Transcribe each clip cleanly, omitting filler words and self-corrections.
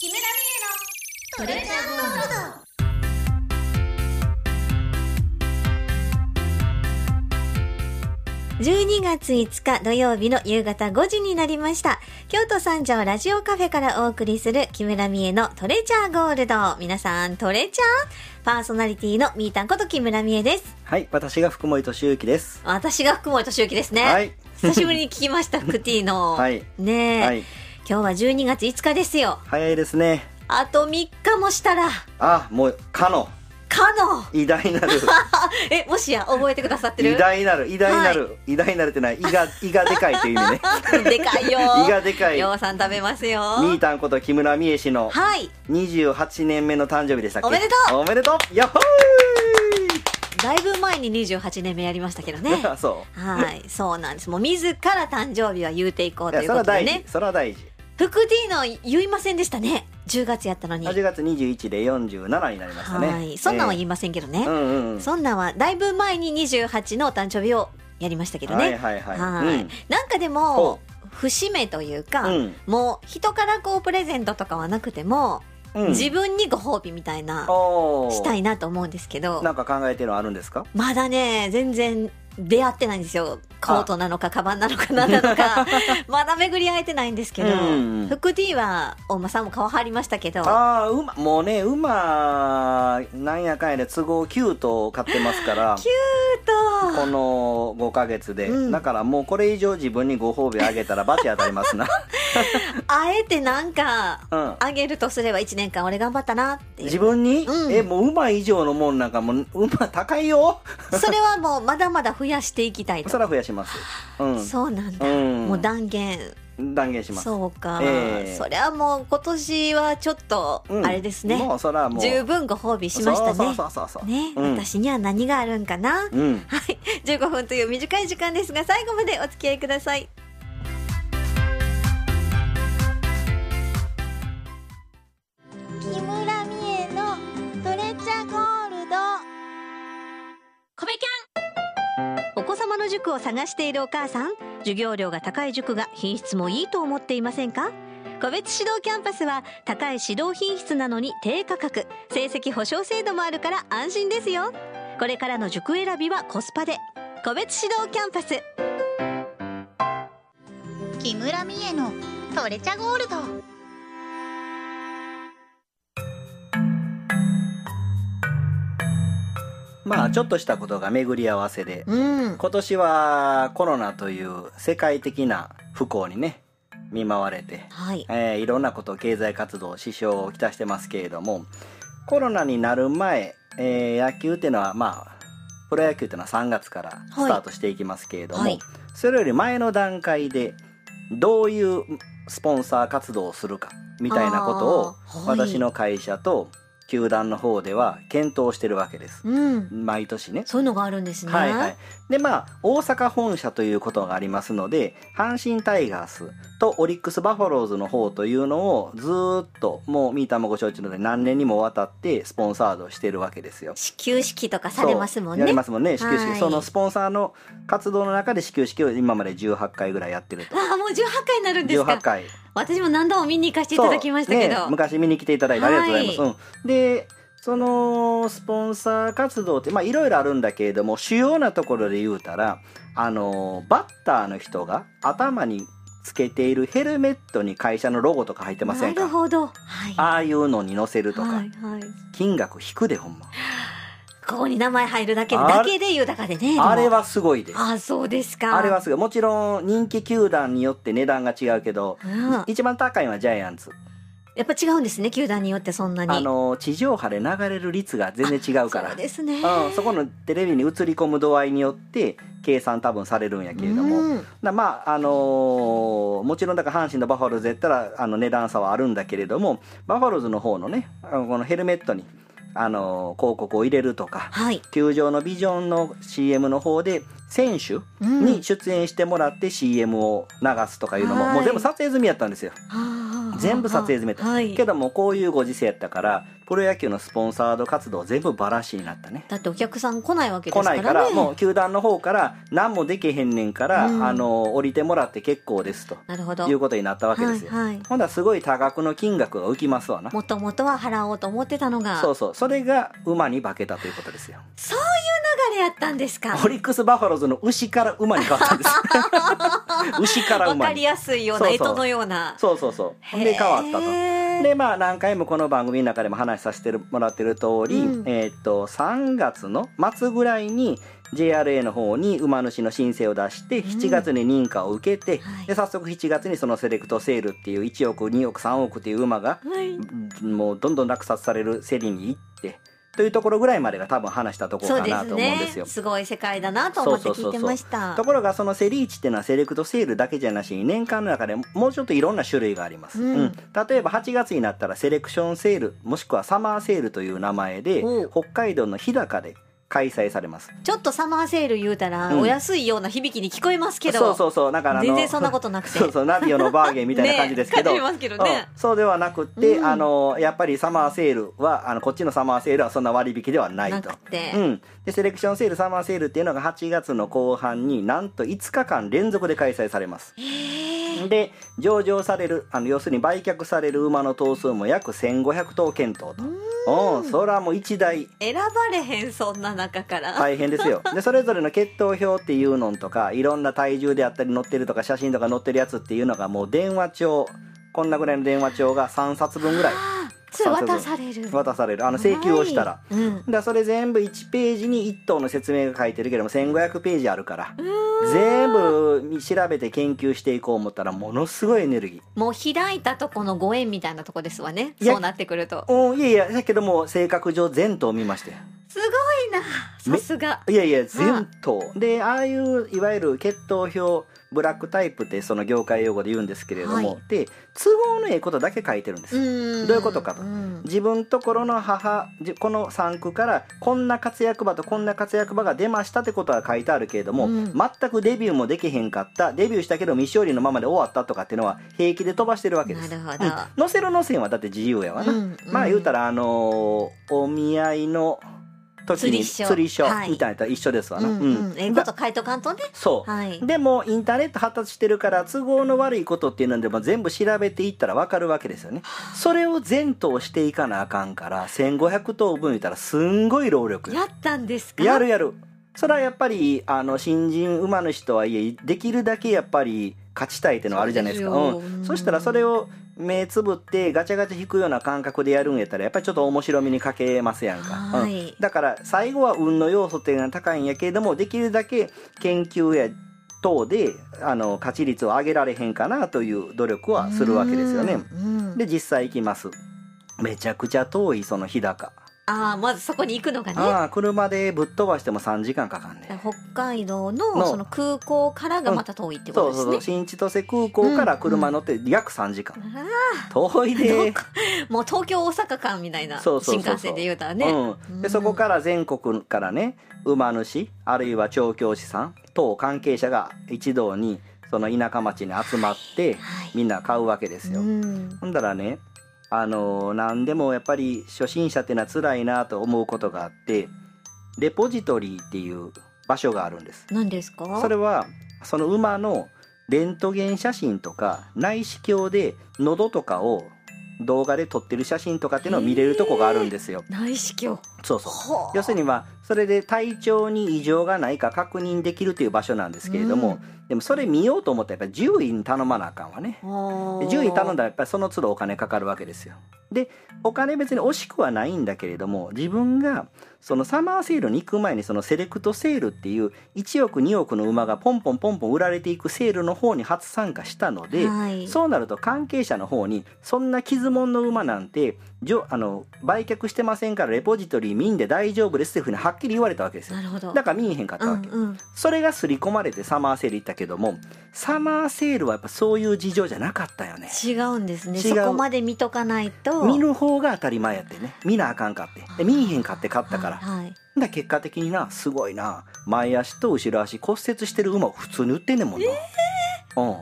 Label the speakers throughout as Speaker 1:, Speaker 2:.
Speaker 1: 木村美恵のトレジャーゴールド。
Speaker 2: 12月5日土曜日の夕方5時になりました。京都三条ラジオカフェからお送りする木村美恵のトレジャーゴールド。皆さんトレジャー？パーソナリティのみーたんこと木村美恵です。
Speaker 3: はい、私が福森俊之です。
Speaker 2: 私が福森俊之ですね。
Speaker 3: はい。
Speaker 2: 久しぶりに聞きましたクティの。
Speaker 3: はい。
Speaker 2: ねえ、
Speaker 3: はい。
Speaker 2: 今日は12月5日ですよ。
Speaker 3: 早いですね。
Speaker 2: あと3日もしたら。
Speaker 3: もう偉大なる
Speaker 2: もしや覚えてくださってる？
Speaker 3: 偉大なるってのは胃がでかいという意味ね。
Speaker 2: でかいよ。
Speaker 3: 胃がでかい。
Speaker 2: ようさん食べますよ。
Speaker 3: みーたんこと木村美恵氏の28年目の誕生日でしたっけ？
Speaker 2: おめでとう。
Speaker 3: おめでとう。やっほーい。
Speaker 2: だいぶ前に28年目やりましたけどね。
Speaker 3: そう。
Speaker 2: はい、そうなんです。もう自ら誕生日は言うていこうということでね。
Speaker 3: それは大事。
Speaker 2: 福 D の言いませんでしたね。10月やったのに。
Speaker 3: 8月21で47になりましたね。
Speaker 2: はい、そんなんは言いませんけどね。そんなんはだいぶ前に28のお誕生日をやりましたけどね。なんかでも節目というか、もう人からこうプレゼントとかはなくても、自分にご褒美みたいなしたいなと思うんですけど。
Speaker 3: なんか考えてるのあるんですか？
Speaker 2: まだね、全然出会ってないんですよ。コートなのかカバンなのか何なのかまだ巡り合えてないんですけど、福 D は大間さんも顔張りましたけど、
Speaker 3: もうね、馬なんやかんやで都合9頭買ってますから
Speaker 2: 9頭
Speaker 3: この5ヶ月で、だからもうこれ以上自分にご褒美あげたらバチ当たりますな
Speaker 2: あえてなんかあげるとすれば1年間俺頑張ったなっていう。
Speaker 3: 自分に、もう馬以上のもんなんかもう馬高いよ
Speaker 2: それはもうまだまだ増やしていきたいと。
Speaker 3: それは増やします、
Speaker 2: そうなんだ、もう断言
Speaker 3: します。
Speaker 2: そうか、それはもう今年はちょっとあれですね、
Speaker 3: もうそれはもう
Speaker 2: 十分ご褒美しましたね。私には何があるんかな、はい、15分という短い時間ですが最後までお付き合いください。
Speaker 1: 木村美恵のトレジャーゴールド。
Speaker 2: コベキャン。お子様の塾を探しているお母さん、授業料が高い塾が品質もいいと思っていませんか？個別指導キャンパスは高い指導品質なのに低価格、成績保証制度もあるから安心ですよ。これからの塾選びはコスパで個別指導キャンパス。
Speaker 1: 木村美恵のトレジャーゴールド。
Speaker 3: ちょっとしたことが巡り合わせで、今年はコロナという世界的な不幸にね見舞われて、いろんなこと経済活動支障をきたしてますけれども、コロナになる前、野球っていうのはプロ野球っていうのは3月からスタートしていきますけれども、それより前の段階でどういうスポンサー活動をするかみたいなことを私の会社と球団の方では検討してるわけです、毎年ね。
Speaker 2: そういうのがあるんですね。
Speaker 3: で大阪本社ということがありますので、阪神タイガースとオリックスバファローズの方というのをずーっともうミーターもご承知ので何年にもわたってスポンサードしてるわけですよ。
Speaker 2: 始球式とかされますもんね。
Speaker 3: やりますもんね、始球式。そのスポンサーの活動の中で始球式を今まで18回ぐらいやってると。
Speaker 2: もう18回になるんですか？18回。私も何度も見に行かせていただきましたけど、
Speaker 3: 昔見に来ていただいてありがとうございます、でそのスポンサー活動っていろいろあるんだけれども、主要なところで言うたらバッターの人が頭につけているヘルメットに会社のロゴとか入ってませんか？
Speaker 2: なるほど、
Speaker 3: ああいうのに載せるとか、金額引くでほんま。
Speaker 2: ここに名前入るだけで言うだかでね。
Speaker 3: あれはすごいで。
Speaker 2: そうですか。
Speaker 3: あれはすごい。もちろん人気球団によって値段が違うけど、一番高いのはジャイアンツ。
Speaker 2: やっぱ違うんですね、球団によってそんなに。
Speaker 3: 地上波で流れる率が全然違うから。
Speaker 2: そうですね。
Speaker 3: そこのテレビに映り込む度合いによって計算多分されるんやけれども、もちろんだから阪神のバファローズやったら値段差はあるんだけれども、バファローズの方のね、このヘルメットに広告を入れるとか、球場のビジョンの CM の方で選手に出演してもらって CM を流すとかいうのも、もう全部撮影済みやったんですよ。 全部撮影済みだった、けどもこういうご時世やったからプロ野球のスポンサード活動全部バラシになったね。
Speaker 2: だってお客さん来ないわけですからね。
Speaker 3: 来ないからもう球団の方から何もできへんねんから、降りてもらって結構ですということになったわけですよ。ほんだらすごい多額の金額が浮きますわな。
Speaker 2: もともとは払おうと思ってたのが、
Speaker 3: そうそれが馬に化けたということですよ。
Speaker 2: そういう流れやったんですか。
Speaker 3: オリックスバファローズの牛から馬に変わったんです牛から馬に、
Speaker 2: 分かりやすいような干支のような、
Speaker 3: そうで変わったと。で何回もこの番組の中でも話させてもらってる通り、3月の末ぐらいに JRA の方に馬主の申請を出して7月に認可を受けて、で早速7月にそのセレクトセールっていう1億2億3億っていう馬が、もうどんどん落札される競りに行ってというところぐらいまでが多分話したところかなと思うんですよ。
Speaker 2: すごい世界だなと思って聞いてました。
Speaker 3: ところがそのセリーチっていうのはセレクトセールだけじゃなしに年間の中でもうちょっといろんな種類があります、例えば8月になったらセレクションセールもしくはサマーセールという名前で北海道の日高で開催されます。
Speaker 2: ちょっとサマーセール言うたら、お安いような響きに聞こえますけど、
Speaker 3: そうだから
Speaker 2: 全然そんなことなくて
Speaker 3: ナビオのバーゲンみたいな感じですけど、そうではなくって、やっぱりサマーセールはこっちのサマーセールはそんな割引ではないと。でセレクションセールサマーセールっていうのが8月の後半になんと5日間連続で開催されます。で上場される要するに売却される馬の頭数も約1500頭検討と。それはもう一台
Speaker 2: 選ばれへん、そんな中から
Speaker 3: 大変ですよ。でそれぞれの血統表っていうのとかいろんな体重であったり載ってるとか写真とか載ってるやつっていうのがもう電話帳、こんなぐらいの電話帳が3冊分ぐらい
Speaker 2: 渡される
Speaker 3: 請求をしたら、だそれ全部1ページに1頭の説明が書いてるけども1500ページあるから全部調べて研究していこう思ったらものすごいエネルギー、
Speaker 2: もう開いたとこのご縁みたいなとこですわね。そうなってくると
Speaker 3: いやだけども性格上全頭見まして
Speaker 2: すごいな、さすが。
Speaker 3: いや全頭でああいういわゆる血統表ブラックタイプってその業界用語で言うんですけれども、で都合のいいことだけ書いてるんです。どういうことかと、自分ところのこの産区からこんな活躍馬とこんな活躍馬が出ましたってことは書いてあるけれども、全くデビューもできへんかった、デビューしたけど未勝利のままで終わったとかっていうのは平気で飛ばしてるわけです。
Speaker 2: なるほど、
Speaker 3: 乗せる路線はだって自由やわな、まあ言うたらお見合いの時に釣り書みたいな一緒ですわな。
Speaker 2: こと書いとかんとね。
Speaker 3: そう、でもインターネット発達してるから都合の悪いことっていうのでも全部調べていったら分かるわけですよね。それを全頭していかなあかんから1500頭分言ったらすんごい労力
Speaker 2: やったんですか。
Speaker 3: やるそれはやっぱり新人馬主とはいえできるだけやっぱり勝ちたいっていうのはあるじゃないですか。そしたらそれを目つぶってガチャガチャ引くような感覚でやるんやったらやっぱりちょっと面白みに欠けますやんか、だから最後は運の要素っていうのが高いんやけれどもできるだけ研究や等で勝ち率を上げられへんかなという努力はするわけですよね。で実際行きます。めちゃくちゃ遠いその日高、
Speaker 2: まずそこに行くのがね、
Speaker 3: 車でぶっ飛ばしても3時間かかんね。
Speaker 2: 北海道のその空港からがまた遠いってことですね。
Speaker 3: 新千歳空港から車乗って約3時間、遠いで
Speaker 2: もう東京大阪間みたいな新幹線で言うたらね、
Speaker 3: でそこから全国からね馬主あるいは調教師さん等関係者が一堂にその田舎町に集まって、みんな買うわけですよ。ほんだらね何でもやっぱり初心者ってのは辛いなと思うことがあって、レポジトリーっていう場所があるんです。
Speaker 2: 何ですか。
Speaker 3: それはその馬のレントゲン写真とか内視鏡で喉とかを動画で撮ってる写真とかっていうのを見れるとこがあるんですよ。
Speaker 2: 内視鏡。
Speaker 3: そう要するにそれで体調に異常がないか確認できるという場所なんですけれども、でもそれ見ようと思ったらやっぱり獣医に頼まなあかんわね。獣医に頼んだらやっぱりその都度お金かかるわけですよ。でお金別に惜しくはないんだけれども、自分がそのサマーセールに行く前にそのセレクトセールっていう1億2億の馬がポンポン売られていくセールの方に初参加したので、そうなると関係者の方にそんな傷もんの馬なんて売却してませんからレポジトリー見んで大丈夫ですっていうふうにはっきり言われたわけですよ。だから見えへんかったわけ、それが刷り込まれてサマーセール行ったけども、サマーセールはやっぱそういう事情じゃなかったよね。
Speaker 2: 違うんですね。そこまで見とかないと。
Speaker 3: 見る方が当たり前やってね、見なあかんかってで見えへんかって買ったから、だ結果的にすごいな、前足と後ろ足骨折してる馬を普通に売ってんねんもんな。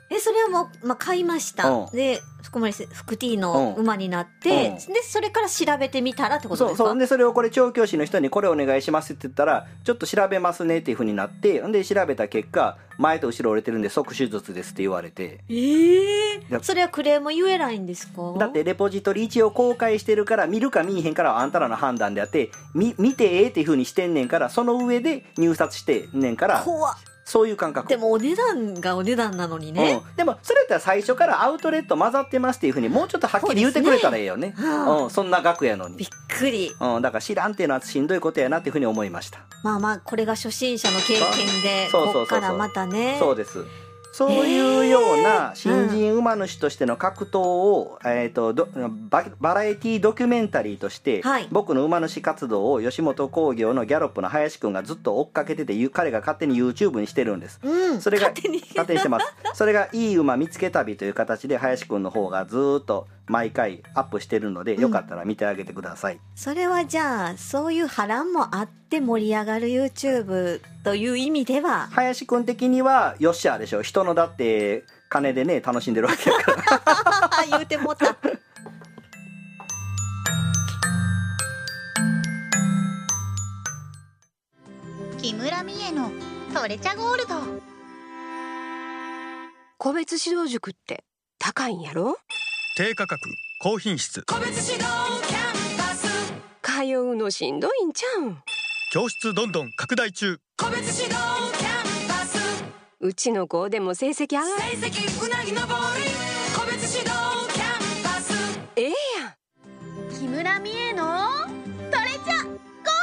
Speaker 2: それはもう、買いました。で福森福 T の馬になって、でそれから調べてみたらってことですか？
Speaker 3: そうでそれをこれ調教師の人にこれお願いしますって言ったらちょっと調べますねっていうふうになって、で調べた結果前と後ろ折れてるんで即手術ですって言われて、
Speaker 2: それはクレーム言えないんですか？
Speaker 3: だってレポジトリ一応公開してるから見るか見えへんからはあんたらの判断であって、見てっていうふうにしてんねんから、その上で入札してんねんから、
Speaker 2: 怖っ。
Speaker 3: そういう感覚。
Speaker 2: でもお値段がお値段なのにね、
Speaker 3: でもそれやったら最初からアウトレット混ざってますっていうふうにもうちょっとはっきり言ってくれたらええよね。そんな額やのに
Speaker 2: びっくり。
Speaker 3: だから知らんっていうのはしんどいことやなっていうふうに思いました。
Speaker 2: これが初心者の経験でこっからまたね。
Speaker 3: そうです。そういうような新人馬主としての格闘を、バラエティドキュメンタリーとして、僕の馬主活動を吉本興業のギャロップの林くんがずっと追っかけてて、彼が勝手に YouTube にしてるんです。それが勝手にしてます。それがいい馬見つけ旅という形で林くんの方がずっと毎回アップしてるので、よかったら見てあげてください。
Speaker 2: それはじゃあそういう波乱もあって盛り上がる YouTube という意味では
Speaker 3: 林くん的にはよっしゃでしょ。人のだって金でね楽しんでるわけやから
Speaker 2: 言うてもった
Speaker 1: 木村美恵のトレチャゴールド。
Speaker 4: 個別指導塾って高いんやろ？
Speaker 5: 低価格高品質
Speaker 4: 個別指導キャンパス、通うのしんどいんちゃうん？
Speaker 5: 教室どんどん拡大中。
Speaker 4: 個別指導キャンパス、うちの子でも成績上がる。成績うなぎのボーイ、個別指導キャンパス、ええやん。
Speaker 1: 木村美恵のトレチャゴール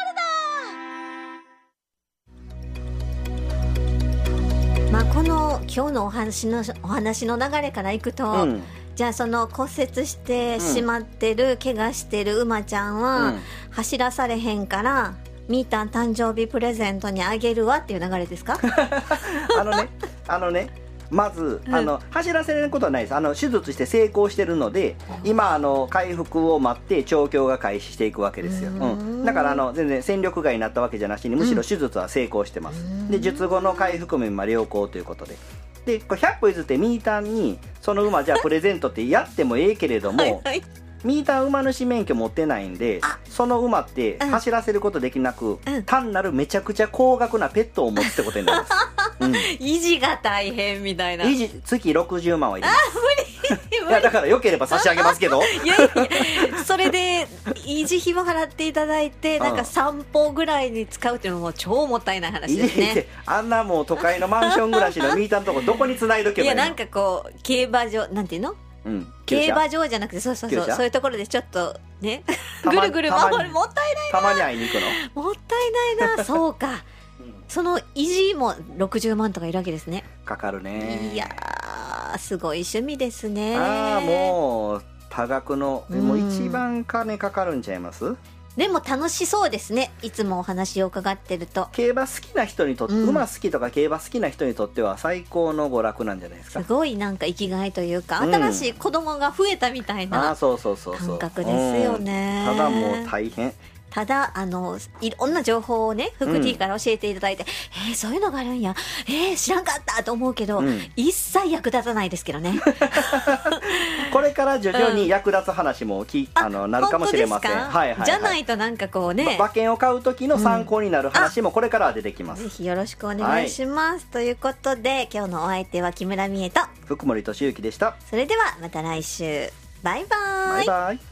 Speaker 2: ド。この今日のお話の流れからいくと、じゃあその骨折してしまってる、怪我してる馬ちゃんは、走らされへんからみーたん誕生日プレゼントにあげるわっていう流れですか？
Speaker 3: あのねまず、走らせることはないです。手術して成功してるので、今回復を待って調教が開始していくわけですよ。だから全然戦力外になったわけじゃなしに、むしろ手術は成功してます。で術後の回復面良好ということで、これ100歩譲ってミータンにその馬じゃあプレゼントってやってもええけれどもミータン馬主免許持ってないんで、その馬って走らせることできなく、単なるめちゃくちゃ高額なペットを持つってことになります。
Speaker 2: 維持が大変みたいな。
Speaker 3: 維持月60万はいります。無理いやだからよければ差し上げますけど
Speaker 2: いやそれで維持費も払っていただいて、なんか散歩ぐらいに使うっていうのも超もったいない話ですね。
Speaker 3: あんなもう都会のマンション暮らしのミータンのとこどこに繋いどけばいいの？
Speaker 2: いやなんかこう競馬場なんていうの、競馬場じゃなくてそういうところでちょっとねぐるぐる回る。もったいないな。
Speaker 3: たまに会いに行くの？も
Speaker 2: ったいないな。そうかその維持も60万とかいるわけですね。
Speaker 3: かかるね。
Speaker 2: いやすごい趣味ですね。
Speaker 3: もう多額の、もう一番金かかるんちゃいます？
Speaker 2: でも楽しそうですね。いつもお話を伺ってると
Speaker 3: 競馬好きな人にとって、馬好きとか競馬好きな人にとっては最高の娯楽なんじゃないですか。
Speaker 2: すごいなんか生きがいというか、新しい子供が増えたみたいな感覚ですよね。
Speaker 3: ただもう大変。
Speaker 2: ただいろんな情報をね福 T から教えていただいて、そういうのがあるんや、知らんかったと思うけど、一切役立たないですけどね。
Speaker 3: これから徐々に役立つ話もなるかもしれません。
Speaker 2: じゃないとなんかこうね、
Speaker 3: 馬券を買う時の参考になる話もこれからは出てきます。
Speaker 2: ぜひよろしくお願いします、ということで今日のお相手は木村美恵と
Speaker 3: 福森俊之でした。
Speaker 2: それではまた来週。バイバイ。
Speaker 3: バイバイ。